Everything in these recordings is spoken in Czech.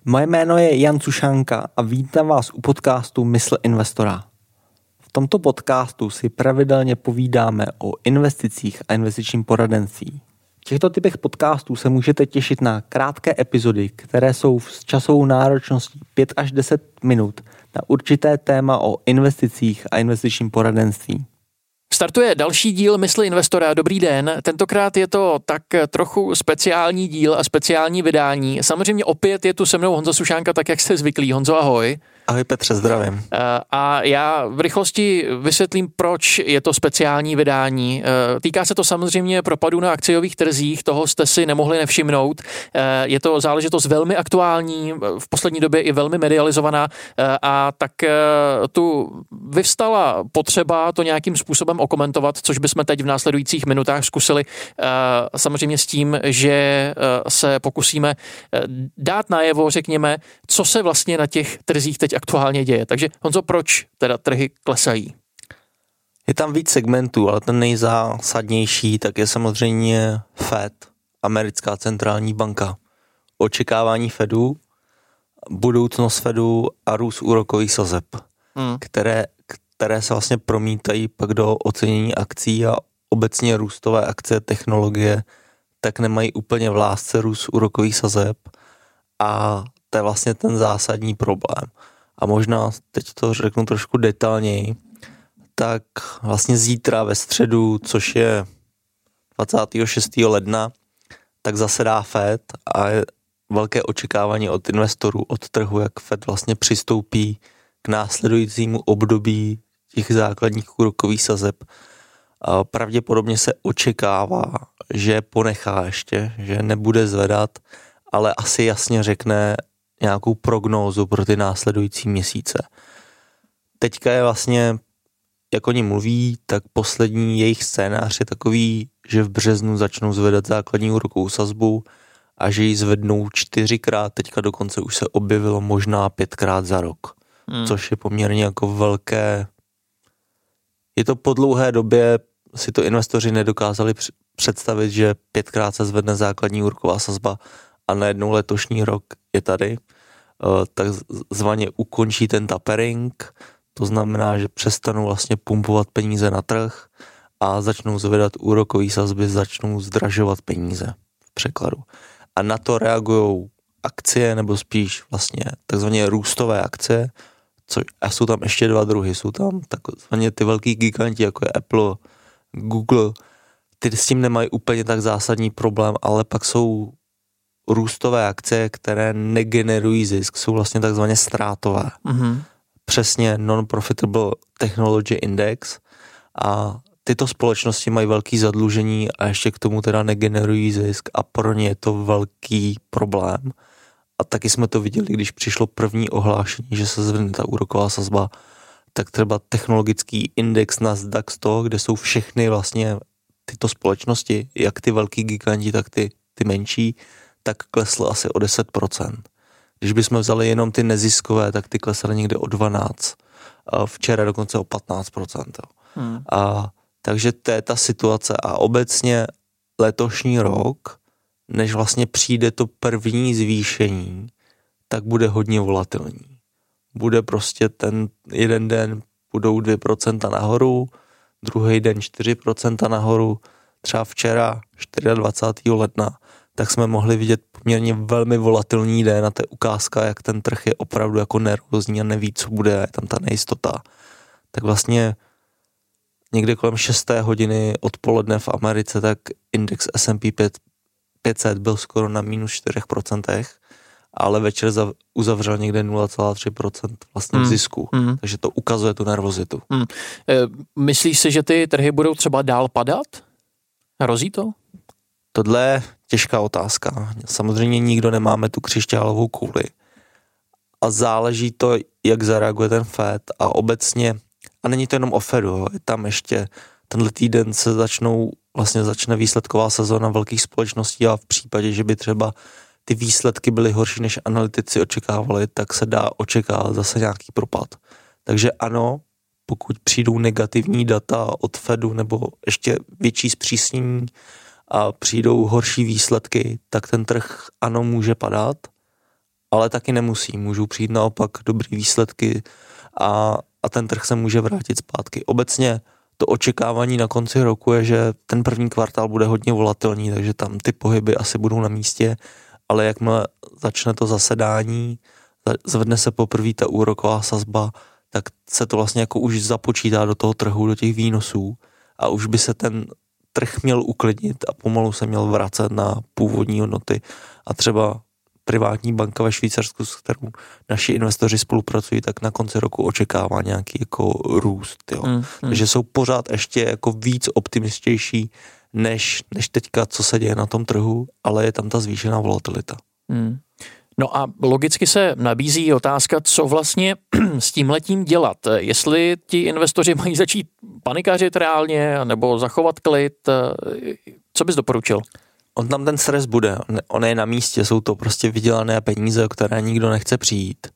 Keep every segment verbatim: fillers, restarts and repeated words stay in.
Moje jméno je Jan Cušánka a vítám vás u podcastu Mysl investora. V tomto podcastu si pravidelně povídáme o investicích a investičním poradenství. V těchto typech podcastů se můžete těšit na krátké epizody, které jsou s časovou náročností pět až deset minut na určité téma o investicích a investičním poradenství. Startuje další díl Mysli investora. Dobrý den. Tentokrát je to tak trochu speciální díl a speciální vydání. Samozřejmě opět je tu se mnou Honza Sušánka, tak jak jste zvyklí. Honzo, ahoj. Ahoj Petře, zdravím. A já v rychlosti vysvětlím, proč je to speciální vydání. Týká se to samozřejmě propadu na akciových trzích, toho jste si nemohli nevšimnout. Je to záležitost velmi aktuální, v poslední době i velmi medializovaná a tak tu vyvstala potřeba to nějakým způsobem okomentovat, což bychom teď v následujících minutách zkusili. Samozřejmě s tím, že se pokusíme dát najevo, řekněme, co se vlastně na těch trzích teď aktuálně děje. Takže Honzo, proč teda trhy klesají? Je tam víc segmentů, ale ten nejzásadnější tak je samozřejmě Fed, americká centrální banka. Očekávání Fedu, budoucnost Fedu a růst úrokových sazeb, hmm. které, které se vlastně promítají pak do ocenění akcí a obecně růstové akcie technologie, tak nemají úplně v lásce růst úrokových sazeb a to je vlastně ten zásadní problém. A možná teď to řeknu trošku detailněji, tak vlastně zítra ve středu, což je dvacátého šestého ledna, tak zasedá Fed a je velké očekávání od investorů, od trhu, jak Fed vlastně přistoupí k následujícímu období těch základních úrokových sazeb. A pravděpodobně se očekává, že ponechá ještě, že nebude zvedat, ale asi jasně řekne nějakou prognózu pro ty následující měsíce. Teďka je vlastně, jak oni mluví, tak poslední jejich scénář je takový, že v březnu začnou zvedat základní úrokovou sazbu a že ji zvednou čtyřikrát, teďka dokonce už se objevilo možná pětkrát za rok, hmm. což je poměrně jako velké. Je to po dlouhé době, si to investoři nedokázali představit, že pětkrát se zvedne základní úroková sazba a najednou letošní rok je tady, tak zvaně ukončí ten tapering, to znamená, že přestanou vlastně pumpovat peníze na trh a začnou zvedat úrokové sazby, začnou zdražovat peníze v překladu. A na to reagují akcie, nebo spíš vlastně takzvaně růstové akcie, což, a jsou tam ještě dva druhy, jsou tam takzvaně ty velký giganti, jako je Apple, Google, ty s tím nemají úplně tak zásadní problém, ale pak jsou růstové akcie, které negenerují zisk, jsou vlastně takzvaně ztrátové. Mm-hmm. Přesně Non-Profitable Technology Index a tyto společnosti mají velký zadlužení a ještě k tomu teda negenerují zisk a pro ně je to velký problém. A taky jsme to viděli, když přišlo první ohlášení, že se zvedne ta úroková sazba, tak třeba technologický index Nasdaq sto, kde jsou všechny vlastně tyto společnosti, jak ty velký giganti, tak ty, ty menší, tak klesl asi o deset procent. Když bychom vzali jenom ty neziskové, tak ty klesly někde o dvanáct procent. Včera dokonce o patnáct procent. Hmm. A, takže to je ta situace a obecně letošní rok, než vlastně přijde to první zvýšení, tak bude hodně volatilní. Bude prostě ten jeden den budou dvě procenta nahoru, druhý den čtyři procenta nahoru, třeba včera dvacátého čtvrtého ledna, tak jsme mohli vidět poměrně velmi volatilní den a to je ukázka, jak ten trh je opravdu jako nervózní a neví, co bude, je tam ta nejistota. Tak vlastně někde kolem šesté hodiny odpoledne v Americe, tak index S and P pět set byl skoro na minus čtyři procenta, ale večer uzavřel někde nula celá tři procenta vlastně v zisku. Mm. Takže to ukazuje tu nervozitu. Mm. E, myslíš si, že ty trhy budou třeba dál padat? Hrozí to? Tohle je těžká otázka. Samozřejmě nikdo nemáme tu křišťálovou kouli. A záleží to, jak zareaguje ten Fed a obecně, a není to jenom o Fedu, je tam ještě tenhle týden se začnou, vlastně začne výsledková sezóna velkých společností a v případě, že by třeba ty výsledky byly horší, než analytici očekávali, tak se dá očekávat zase nějaký propad. Takže ano, pokud přijdou negativní data od Fedu nebo ještě větší zpřísnění a přijdou horší výsledky, tak ten trh ano může padat, ale taky nemusí. Můžou přijít naopak dobrý výsledky a, a ten trh se může vrátit zpátky. Obecně to očekávání na konci roku je, že ten první kvartál bude hodně volatilní, takže tam ty pohyby asi budou na místě, ale jakmile začne to zasedání, zvedne se poprvé ta úroková sazba, tak se to vlastně jako už započítá do toho trhu, do těch výnosů a už by se ten trh měl uklidnit a pomalu se měl vracet na původní hodnoty a třeba privátní banka ve Švýcarsku, s kterou naši investoři spolupracují, tak na konci roku očekává nějaký jako růst. Jo. Mm, mm. Takže jsou pořád ještě jako víc optimistější než, než teďka, co se děje na tom trhu, ale je tam ta zvýšená volatilita. Mm. No a logicky se nabízí otázka, co vlastně s tímhletím dělat. Jestli ti investoři mají začít panikařit reálně, nebo zachovat klid, co bys doporučil? On tam ten stres bude, on, on je na místě, jsou to prostě vydělané peníze, o které nikdo nechce přijít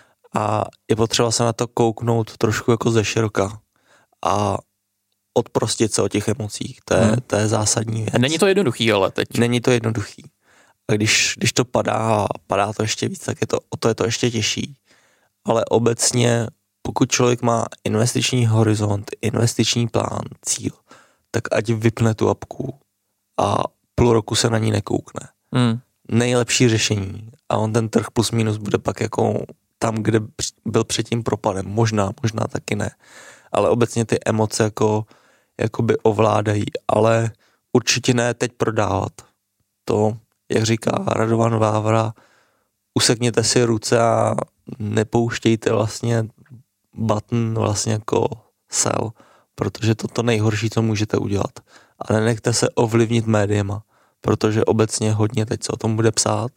a je potřeba se na to kouknout trošku jako ze široka a odprostit se o těch emocích, to je, hmm. to je zásadní věc. Není to jednoduchý, ale teď. Není to jednoduchý. A když, když to padá a padá to ještě víc, tak je to, o to je to ještě těžší. Ale obecně, pokud člověk má investiční horizont, investiční plán, cíl, tak ať vypne tu apku a půl roku se na ní nekoukne. Hmm. Nejlepší řešení. A on ten trh plus minus bude pak jako tam, kde byl předtím propadem. Možná, možná taky ne. Ale obecně ty emoce jako, jakoby ovládají. Ale určitě ne teď prodávat. To, jak říká Radovan Vávra, usekněte si ruce a nepouštějte vlastně button vlastně jako sell, protože to to nejhorší, co můžete udělat. A nenechte se ovlivnit médiema, protože obecně hodně teď se o tom bude psát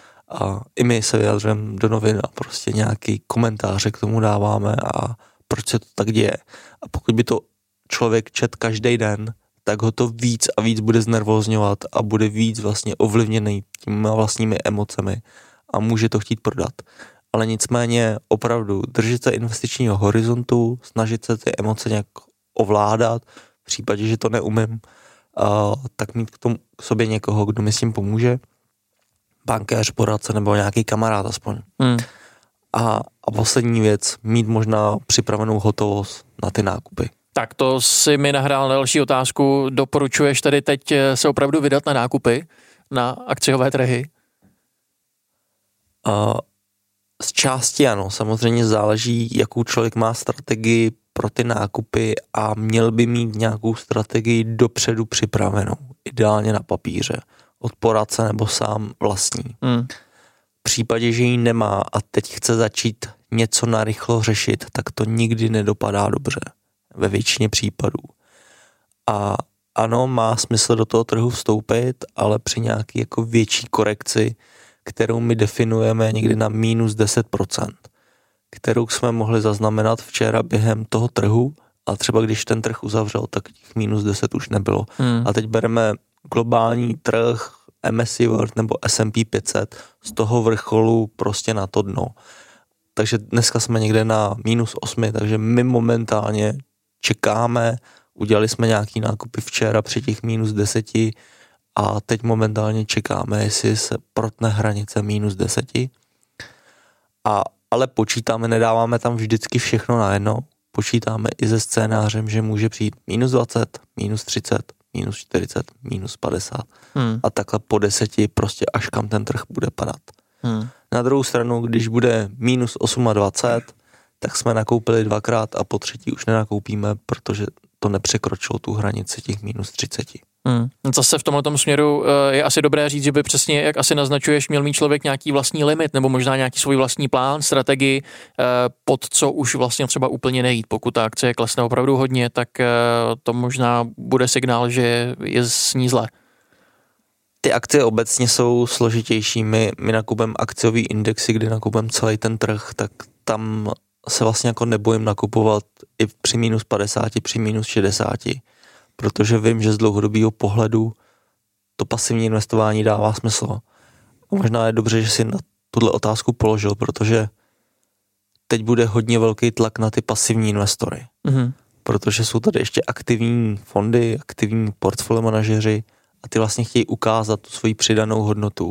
a i my se vyjadřujeme do novin a prostě nějaký komentáře k tomu dáváme a proč se to tak děje. A pokud by to člověk čet každý den, tak ho to víc a víc bude znervózňovat a bude víc vlastně ovlivněný těmi vlastními emocemi a může to chtít prodat. Ale nicméně opravdu držet se investičního horizontu, snažit se ty emoce nějak ovládat, v případě, že to neumím, uh, tak mít k tomu k sobě někoho, kdo mi s tím pomůže, bankéř, poradce nebo nějaký kamarád aspoň. Hmm. A, a poslední věc, mít možná připravenou hotovost na ty nákupy. Tak to si mi nahrál na další otázku. Doporučuješ tedy teď se opravdu vydat na nákupy, na akciové trhy? Uh, z části ano, samozřejmě záleží, jakou člověk má strategii pro ty nákupy a měl by mít nějakou strategii dopředu připravenou, ideálně na papíře, od poradce nebo sám vlastní. Hmm. V případě, že ji nemá a teď chce začít něco narychlo řešit, tak to nikdy nedopadá dobře, ve většině případů. A ano, má smysl do toho trhu vstoupit, ale při nějaký jako větší korekci, kterou my definujeme někdy na minus deset procent, kterou jsme mohli zaznamenat včera během toho trhu a třeba když ten trh uzavřel, tak těch minus deset už nebylo. Hmm. A teď bereme globální trh, M S C I World nebo S and P pět set z toho vrcholu prostě na to dno. Takže dneska jsme někde na minus osmi, takže my momentálně čekáme, udělali jsme nějaký nákupy včera při těch minus deseti a teď momentálně čekáme, jestli se protne hranice minus deseti. A, ale počítáme, nedáváme tam vždycky všechno najednou. Počítáme i se scénářem, že může přijít minus dvacet, minus třicet, minus čtyřicet, minus padesát. Hmm. A takhle po deseti prostě až kam ten trh bude padat. Hmm. Na druhou stranu, když bude minus dvacet osm, tak jsme nakoupili dvakrát a po třetí už nenakoupíme, protože to nepřekročilo tu hranici těch minus třicet. Hmm. Zase v tomhletom směru je asi dobré říct, že by přesně, jak asi naznačuješ, měl mít člověk nějaký vlastní limit nebo možná nějaký svůj vlastní plán, strategii, pod co už vlastně třeba úplně nejít. Pokud ta akcie klesne opravdu hodně, tak to možná bude signál, že je z ní zle. Ty akcie obecně jsou složitější. My, my nakupujeme akciový indexy, kdy nakupujeme celý ten trh, tak tam se vlastně jako nebojím nakupovat i při minus padesáti, při minus šedesáti, protože vím, že z dlouhodobého pohledu to pasivní investování dává smysl. A možná je dobře, že si na tuhle otázku položil, protože teď bude hodně velký tlak na ty pasivní investory, mm-hmm. protože jsou tady ještě aktivní fondy, aktivní portfolio manažeři a ty vlastně chtějí ukázat tu svoji přidanou hodnotu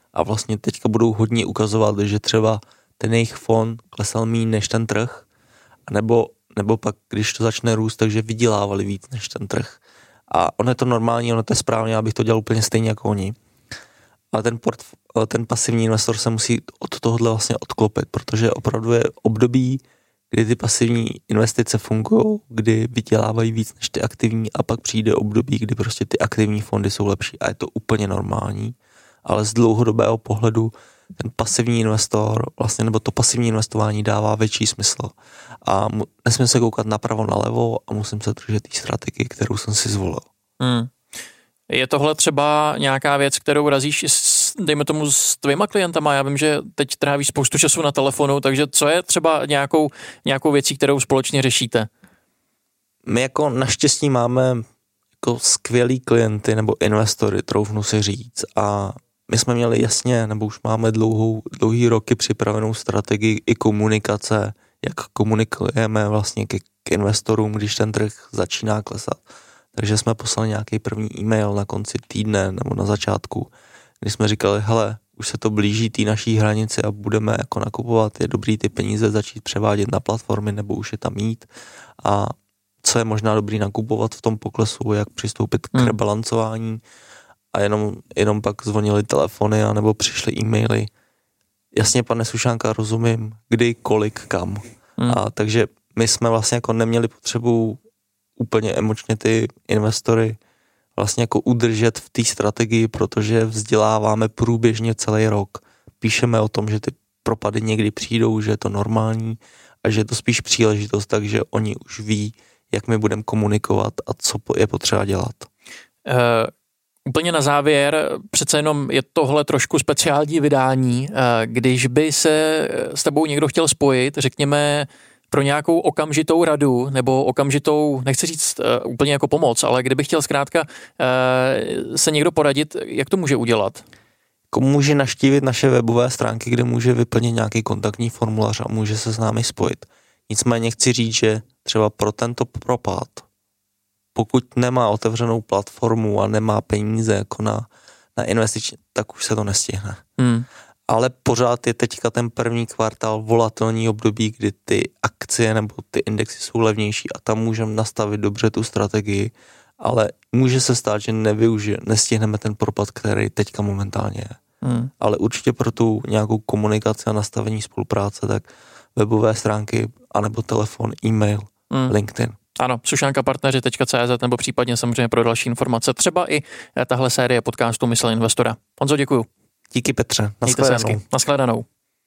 a vlastně teďka budou hodně ukazovat, že třeba ten jejich fond klesal méně než ten trh, nebo, nebo pak, když to začne růst, takže vydělávali víc než ten trh. A ono je to normální, ono je to správně, abych to dělal úplně stejně jako oni. Ale ten, port, ten pasivní investor se musí od tohohle vlastně odklopit, protože opravdu je období, kdy ty pasivní investice fungují, kdy vydělávají víc než ty aktivní a pak přijde období, kdy prostě ty aktivní fondy jsou lepší a je to úplně normální, ale z dlouhodobého pohledu ten pasivní investor, vlastně, nebo to pasivní investování dává větší smysl a mu, nesmím se koukat napravo nalevo a musím se držet té strategii, kterou jsem si zvolil. Hmm. Je tohle třeba nějaká věc, kterou razíš s, dejme tomu s tvýma klientama? Já vím, že teď trávíš spoustu času na telefonu, takže co je třeba nějakou, nějakou věcí, kterou společně řešíte? My jako naštěstí máme jako skvělý klienty nebo investory, troufnu si říct, a my jsme měli jasně, nebo už máme dlouhou, dlouhý roky připravenou strategii i komunikace, jak komunikujeme vlastně k, k investorům, když ten trh začíná klesat. Takže jsme poslali nějaký první e-mail na konci týdne nebo na začátku, kdy jsme říkali, hele, už se to blíží té naší hranici a budeme jako nakupovat, je dobrý ty peníze začít převádět na platformy nebo už je tam mít a co je možná dobrý nakupovat v tom poklesu, jak přistoupit k hmm. rebalancování a jenom, jenom pak zvonili telefony a nebo přišly e-maily. Jasně, pane Sušánka, rozumím, kdy, kolik, kam. Hmm. A takže my jsme vlastně jako neměli potřebu úplně emočně ty investory vlastně jako udržet v té strategii, protože vzděláváme průběžně celý rok. Píšeme o tom, že ty propady někdy přijdou, že je to normální a že je to spíš příležitost, takže oni už ví, jak my budeme komunikovat a co je potřeba dělat. Uh, úplně na závěr, přece jenom je tohle trošku speciální vydání. Uh, když by se s tebou někdo chtěl spojit, řekněme, pro nějakou okamžitou radu nebo okamžitou, nechci říct uh, úplně jako pomoc, ale kdyby chtěl zkrátka uh, se někdo poradit, jak to může udělat? Může navštívit naše webové stránky, kde může vyplnit nějaký kontaktní formulář a může se s námi spojit. Nicméně chci říct, že třeba pro tento propad, pokud nemá otevřenou platformu a nemá peníze jako na, na investiční, tak už se to nestihne. Hmm. Ale pořád je teďka ten první kvartál volatilní období, kdy ty akcie nebo ty indexy jsou levnější a tam můžeme nastavit dobře tu strategii, ale může se stát, že nevyužije, nestihneme ten propad, který teďka momentálně je. Hmm. Ale určitě pro tu nějakou komunikaci a nastavení spolupráce, tak webové stránky, anebo telefon, e-mail, hmm. LinkedIn. Ano, sušankapartneři tečka cé zet nebo případně samozřejmě pro další informace. Třeba i tahle série podcastu Mysl investora. Honzo, děkuju. Díky Petře. Nashledanou. Nashledanou.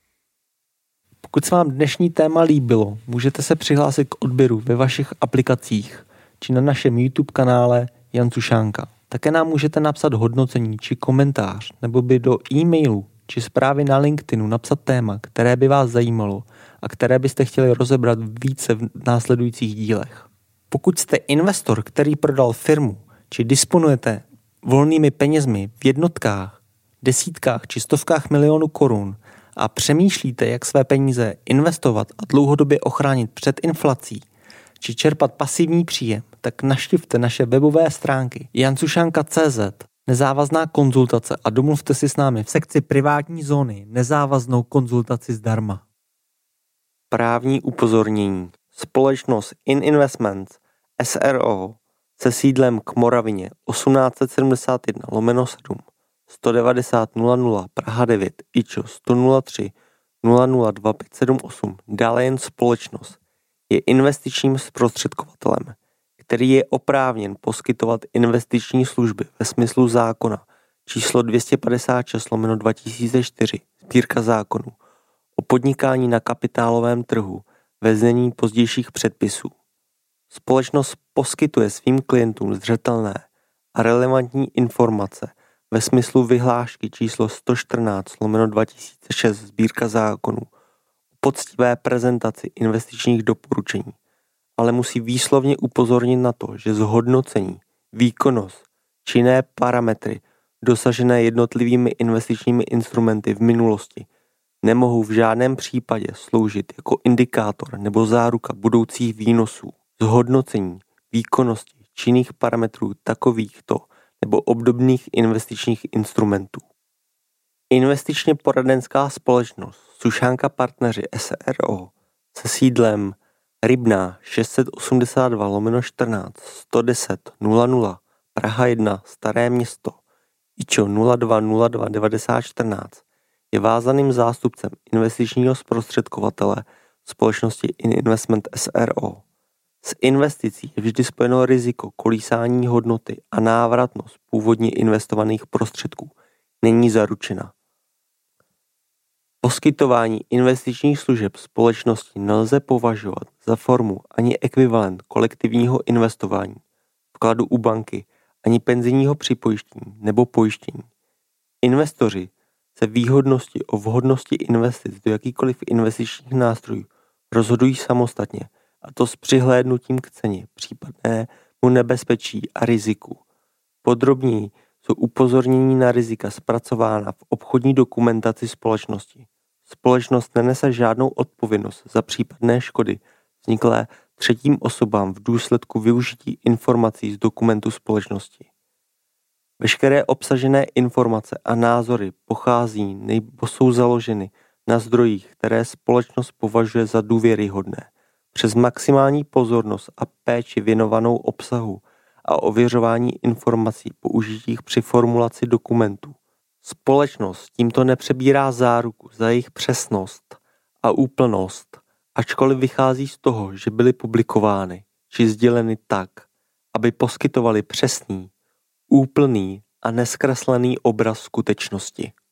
Pokud se vám dnešní téma líbilo, můžete se přihlásit k odběru ve vašich aplikacích či na našem YouTube kanále Jan Sušánka. Také nám můžete napsat hodnocení či komentář nebo by do e-mailu či zprávy na LinkedInu napsat téma, které by vás zajímalo a které byste chtěli rozebrat více v následujících dílech. Pokud jste investor, který prodal firmu, či disponujete volnými penězmi v jednotkách, desítkách či stovkách milionů korun a přemýšlíte, jak své peníze investovat a dlouhodobě ochránit před inflací, či čerpat pasivní příjem, tak navštivte naše webové stránky jan sušanka tečka cé zet, nezávazná konzultace a domluvte si s námi v sekci privátní zóny nezávaznou konzultaci zdarma. Právní upozornění. Společnost In Investments es er ó se sídlem k Moravině osmnáct set sedmdesát jedna lomeno sedm sto devadesát nula nula Praha devět í č o sto nula tři nula nula dva pět sedm osm, dále jen společnost, je investičním zprostředkovatelem, který je oprávněn poskytovat investiční služby ve smyslu zákona číslo dvě stě padesát šest lomeno dva tisíce čtyři, sbírka zákonů o podnikání na kapitálovém trhu ve znění pozdějších předpisů. Společnost poskytuje svým klientům zřetelné a relevantní informace ve smyslu vyhlášky číslo sto čtrnáct lomeno dva tisíce šest, sbírka zákonů o poctivé prezentaci investičních doporučení, ale musí výslovně upozornit na to, že zhodnocení, výkonnost či jiné parametry dosažené jednotlivými investičními instrumenty v minulosti nemohou v žádném případě sloužit jako indikátor nebo záruka budoucích výnosů. Zhodnocení, výkonnosti či jiných parametrů takovýchto nebo obdobných investičních instrumentů. Investičně poradenská společnost Sušánka Partneři S R O se sídlem Rybná šest set osmdesát dva lomeno čtrnáct sto deset nula nula Praha jedna Staré Město I Č O nula dva nula dva devadesát čtrnáct je vázaným zástupcem investičního zprostředkovatele společnosti Ininvestment S R O. S investicí je vždy spojeno riziko kolísání hodnoty a návratnost původně investovaných prostředků není zaručena. Poskytování investičních služeb společnosti nelze považovat za formu ani ekvivalent kolektivního investování, vkladu u banky, ani penzijního připojištění nebo pojištění. Investoři se výhodnosti o vhodnosti investic do jakýkoliv investičních nástrojů rozhodují samostatně, a to s přihlédnutím k ceně, případnému nebezpečí a riziku. Podrobněji jsou upozornění na rizika zpracována v obchodní dokumentaci společnosti. Společnost nenese žádnou odpovědnost za případné škody vzniklé třetím osobám v důsledku využití informací z dokumentu společnosti. Veškeré obsažené informace a názory pochází nebo jsou založeny na zdrojích, které společnost považuje za důvěryhodné, přes maximální pozornost a péči věnovanou obsahu a ověřování informací použitých při formulaci dokumentů. Společnost tímto nepřebírá záruku za jejich přesnost a úplnost, ačkoliv vychází z toho, že byly publikovány či sděleny tak, aby poskytovaly přesný, úplný a neskreslený obraz skutečnosti.